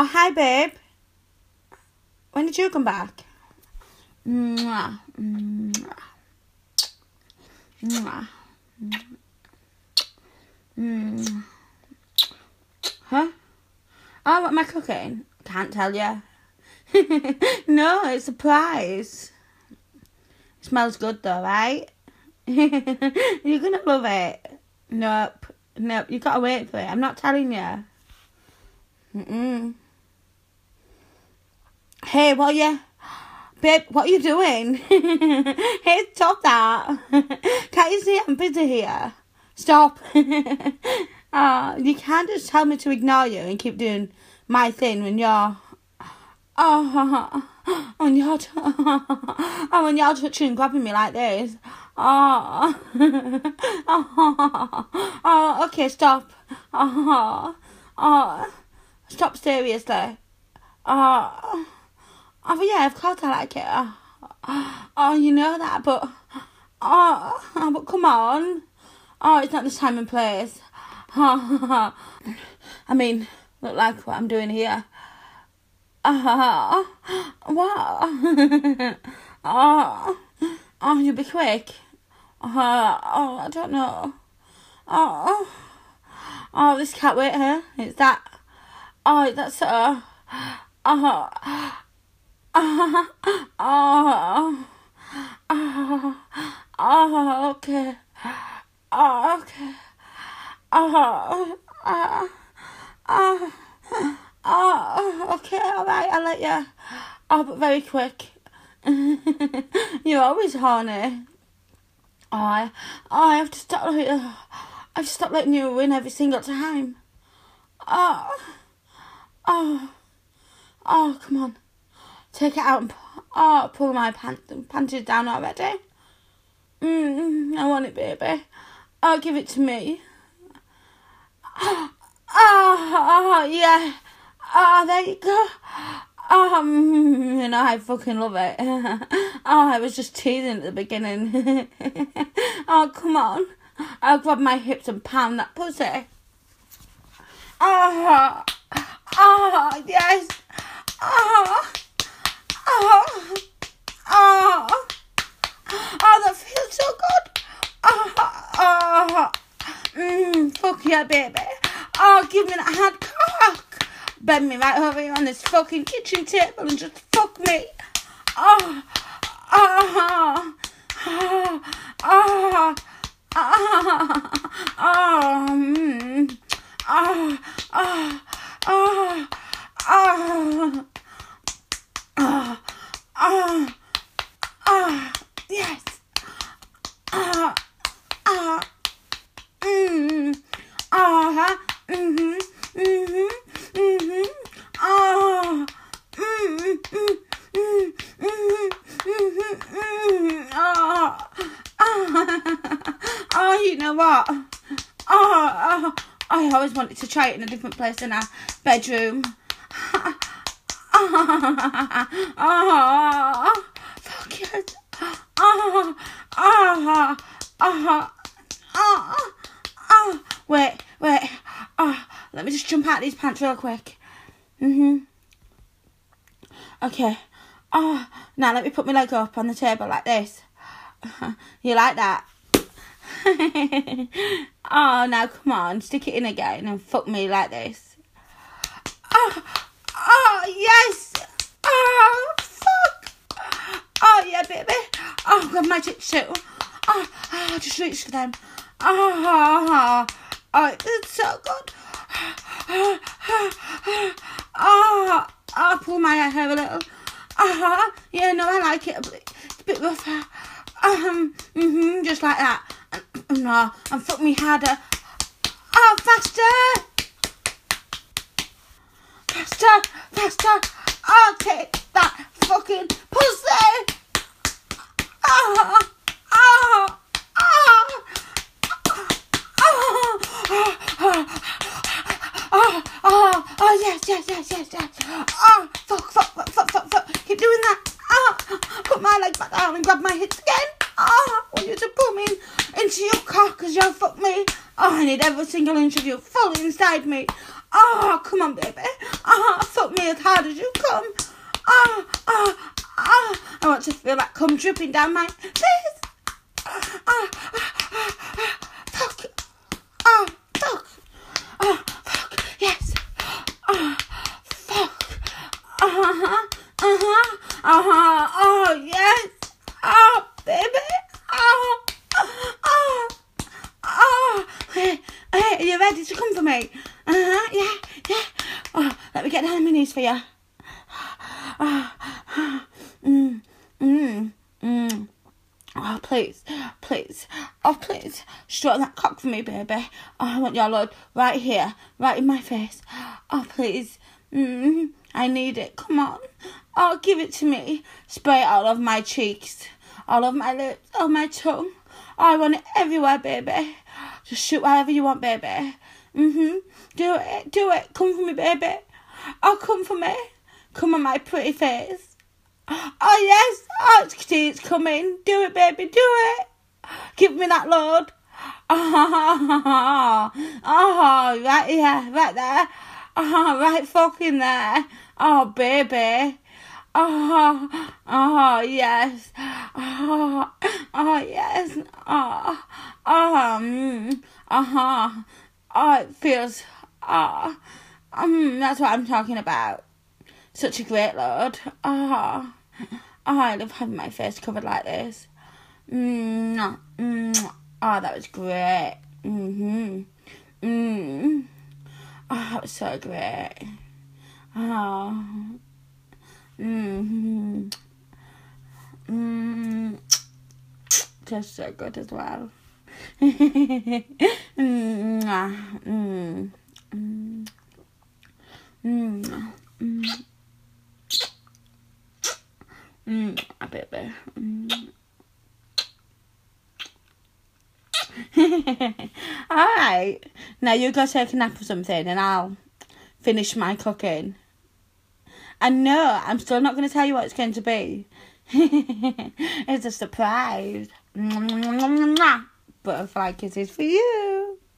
Oh, hi, babe. When did you come back? Mwah. Mwah. Mwah. Mwah. Huh? Oh, what am I cooking? Can't tell you. No, it's a surprise. It smells good though, right? You're gonna love it. Nope, you gotta wait for it. I'm not telling you. Hey, babe, what are you doing? Hey, stop that. Can't you see I'm busy here? Stop. You can't just tell me to ignore you and keep doing my thing when you're when you're touching and grabbing me like this. Okay, stop. Stop seriously. But yeah, of course I like it. You know that, but but come on. It's not this time and place. I mean, look like what I'm doing here. What? You be quick. I don't know. This can't wait, huh? It's that. That's so. Okay. Okay. Okay, alright, I'll let you. But very quick. You're always horny. I have to stop. I have to stop letting you win every single time. Come on. Take it out and pull my panties down already. I want it, baby. Give it to me. Yeah. There you go. I fucking love it. I was just teasing at the beginning. Come on. I'll grab my hips and pound that pussy. Yes. That feels so good. Fuck yeah, baby. Give me that hard cock. Bend me right over here on this fucking kitchen table and just fuck me. Yes. You know what? I always wanted to try it in a different place than our bedroom. Fuck yes. Wait. Let me just jump out of these pants real quick. Okay. Now let me put my leg up on the table like this. You like that? Now come on, stick it in again and fuck me like this. Yes. Fuck. Yeah, baby. Grab my tits too. Just reach for them. It's so good. I'll pull my hair a little. Yeah, no, I like it. It's a bit rougher. Just like that. And fuck me harder. Faster. I'll take that fucking pussy. Yes. Fuck. Keep doing that. Put my leg back down and grab my hips again. I want you to pull me into your cock because you'll fuck me. I need every single inch of you fully inside me. Come on, baby. Fuck fuck me as hard as you come. Oh, oh, oh. I want to feel that cum dripping down my face. Oh, oh, oh, oh, fuck. Oh, fuck. Oh, fuck. Yes. Oh, fuck. Uh-huh. Uh-huh. Uh-huh. Oh, yes. Oh, baby. Oh. Oh. Oh. Hey, are you ready to come for me? Uh-huh. Yeah. Yeah. Oh, let me get down on my knees for you. Oh. Oh, please. Oh, please. Stroke that cock for me, baby. Oh, I want your load right here, right in my face. Oh, please. I need it. Come on. Oh, give it to me. Spray it all over my cheeks, all over my lips, all my tongue. Oh, I want it everywhere, baby. Just shoot wherever you want, baby. Do it. Come for me, baby. Oh, come for me. Come on my pretty face. Oh, yes. Oh, it's coming. Do it, baby. Do it. Give me that load. Oh, right here. Right there. Oh, right fucking there. Oh, baby. Oh, yes. Oh, yes. Oh, it feels, that's what I'm talking about. Such a great load. I love having my face covered like this. Oh, that was great. Oh, that was so great. Oh. Tastes so good as well. Baby. Alright, now you go take a nap or something and I'll finish my cooking. And no, I'm still not going to tell you what it's going to be. It's a surprise. Butterfly kisses for you.